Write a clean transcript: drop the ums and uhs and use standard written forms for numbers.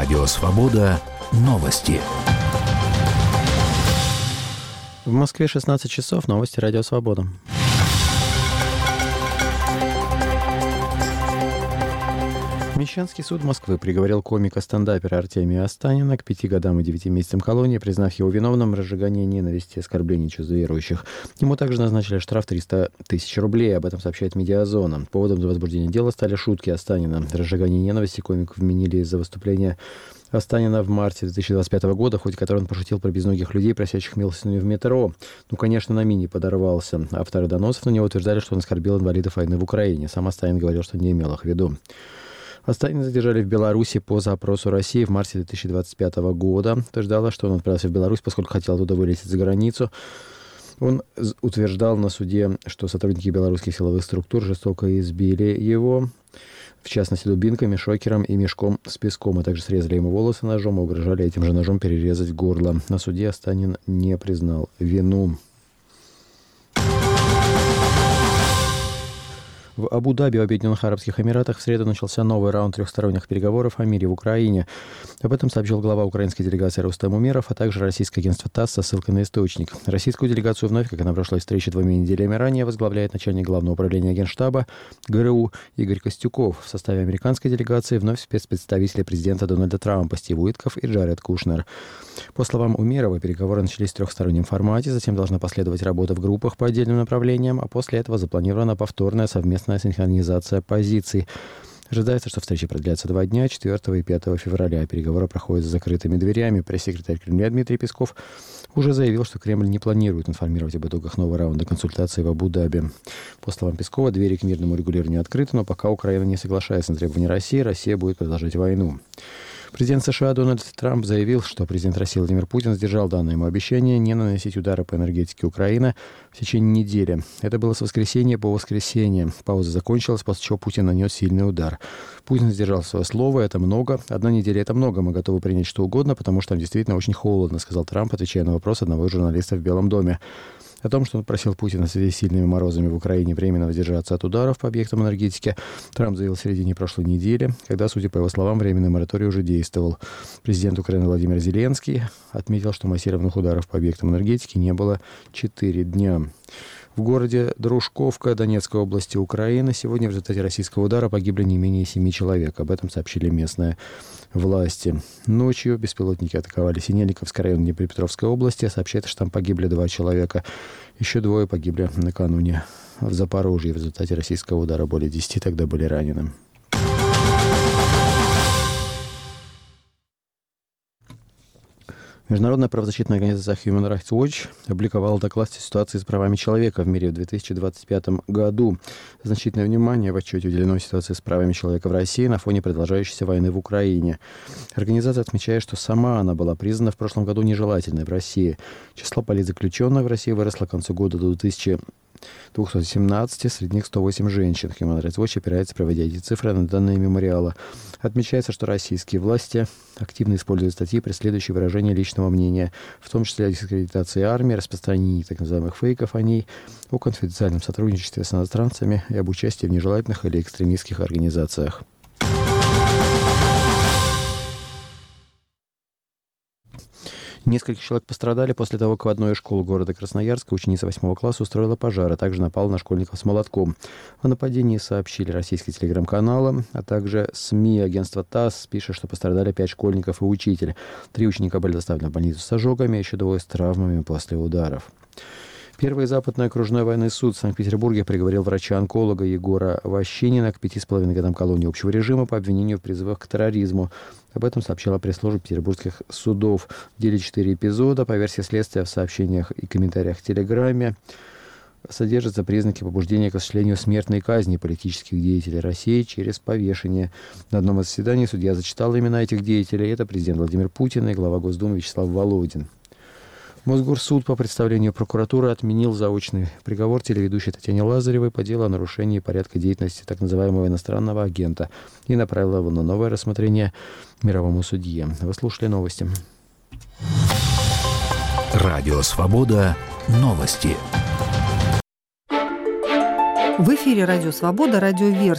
Радио «Свобода». Новости. В Москве 16 часов. Новости «Радио Свобода». Мещанский суд Москвы приговорил комика-стендапера Артемия Останина к 5 годам и 9 месяцам колонии, признав его виновным в разжигании ненависти и оскорблений чувств верующих. Ему также назначили штраф 300 тысяч рублей. Об этом сообщает «Медиазона». Поводом для возбуждения дела стали шутки Останина. Разжигание ненависти комику вменили из-за выступления Останина в марте 2025 года, в ходе которого он пошутил про безногих людей, просящих милостыню в метро. Конечно, на мини подорвался. Авторы доносов на него утверждали, что он оскорбил инвалидов войны в Украине. Сам Останин говорил, что не имел их в виду. Останина задержали в Беларуси по запросу России в марте 2025 года. Утверждала, что он отправился в Беларусь, поскольку хотел оттуда вылететь за границу. Он утверждал на суде, что сотрудники белорусских силовых структур жестоко избили его, в частности, дубинками, шокером и мешком с песком, а также срезали ему волосы ножом и угрожали этим же ножом перерезать горло. На суде Останин не признал вину. В Абу-Даби, в Объединенных Арабских Эмиратах, в среду начался новый раунд трехсторонних переговоров о мире в Украине. Об этом сообщил глава украинской делегации Рустем Умеров, а также российское агентство ТАСС со ссылкой на источник. Российскую делегацию вновь, как и на прошлой встрече 2 неделями ранее, возглавляет начальник Главного управления Генштаба ГРУ Игорь Костюков. В составе американской делегации вновь спецпредставители президента Дональда Трампа Стив Уитков и Джаред Кушнер. По словам Умерова, переговоры начались в трехстороннем формате, затем должна последовать работа в группах по отдельным направлениям, а после этого запланирована повторная совместная синхронизация позиций. Ожидается, что встречи продлятся 2 дня, 4 и 5 февраля. Переговоры проходят за закрытыми дверями. Пресс-секретарь Кремля Дмитрий Песков уже заявил, что Кремль не планирует информировать об итогах нового раунда консультаций в Абу-Даби. По словам Пескова, двери к мирному регулированию открыты, но пока Украина не соглашается на требования России, Россия будет продолжать войну. Президент США Дональд Трамп заявил, что президент России Владимир Путин сдержал данное ему обещание не наносить удары по энергетике Украины в течение недели. Это было с воскресенья по воскресенье. Пауза закончилась, после чего Путин нанес сильный удар. Путин сдержал свое слово, это много. 1 неделя — это много, мы готовы принять что угодно, потому что там действительно очень холодно, сказал Трамп, отвечая на вопрос одного из журналистов в Белом доме. О том, что он просил Путина в связи с сильными морозами в Украине временно воздержаться от ударов по объектам энергетики, Трамп заявил в середине прошлой недели, когда, судя по его словам, временный мораторий уже действовал. Президент Украины Владимир Зеленский отметил, что массированных ударов по объектам энергетики не было 4 дня. В городе Дружковка Донецкой области Украины сегодня в результате российского удара погибли не менее 7 человек. Об этом сообщили местные власти. Ночью беспилотники атаковали Синельниковский район Днепропетровской области. Сообщается, что там погибли 2 человека. Еще 2 погибли накануне в Запорожье. В результате российского удара более 10 тогда были ранены. Международная правозащитная организация Human Rights Watch опубликовала доклад о ситуации с правами человека в мире в 2025 году. Значительное внимание в отчете уделено ситуации с правами человека в России на фоне продолжающейся войны в Украине. Организация отмечает, что сама она была признана в прошлом году нежелательной в России. Число политзаключенных в России выросло к концу года до 2217, среди них 108 женщин. Human Rights Watch опирается, проводя эти цифры, на данные мемориала. Отмечается, что российские власти активно используют статьи, преследующие выражение личного мнения, в том числе о дискредитации армии, распространении так называемых фейков о ней, о конфиденциальном сотрудничестве с иностранцами и об участии в нежелательных или экстремистских организациях. Несколько человек пострадали после того, как в одной из школ города Красноярска ученица 8 класса устроила пожар, а также напала на школьников с молотком. О нападении сообщили российские телеграм-каналы, а также СМИ. Агентство ТАСС пишет, что пострадали 5 школьников и учитель. 3 ученика были доставлены в больницу с ожогами, а еще 2 с травмами после ударов. Первый Западный окружной военный суд в Санкт-Петербурге приговорил врача-онколога Егора Ващинина к 5,5 годам колонии общего режима по обвинению в призывах к терроризму. Об этом сообщила пресс-служба петербургских судов. В деле 4 эпизода, по версии следствия, в сообщениях и комментариях в Телеграме содержатся признаки побуждения к осуществлению смертной казни политических деятелей России через повешение. На одном из заседаний судья зачитал имена этих деятелей. Это президент Владимир Путин и глава Госдумы Вячеслав Володин. Мосгорсуд по представлению прокуратуры отменил заочный приговор телеведущей Татьяне Лазаревой по делу о нарушении порядка деятельности так называемого иностранного агента и направил его на новое рассмотрение мировому судье. Вы слушали новости. Радио «Свобода». Новости. В эфире «Радио Свобода», радиоверсия.